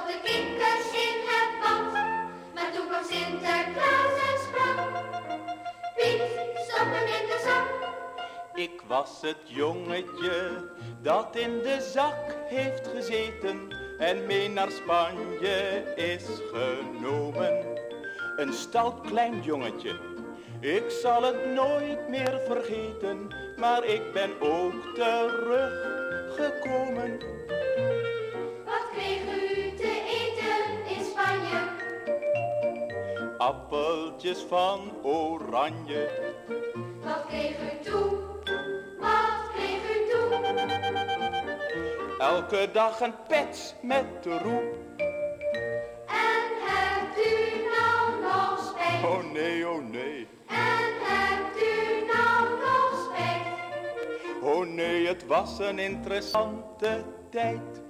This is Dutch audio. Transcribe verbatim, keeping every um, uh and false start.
stopte kikkers in het bad. Maar toen kwam Sinterklaas en sprak: Piet, stop hem in de zak. Ik was het jongetje dat in de zak heeft gezeten en mee naar Spanje is genomen. Een stout klein jongetje, ik zal het nooit meer vergeten, maar ik ben ook teruggekomen. Wat kreeg u te eten in Spanje? Appeltjes van oranje. Wat kreeg u toe? Wat kreeg u toe? Elke dag een pets met de roe. En hebt u nou nog spijt? Oh nee, oh nee. En hebt u nou nog spijt? Oh nee, het was een interessante tijd.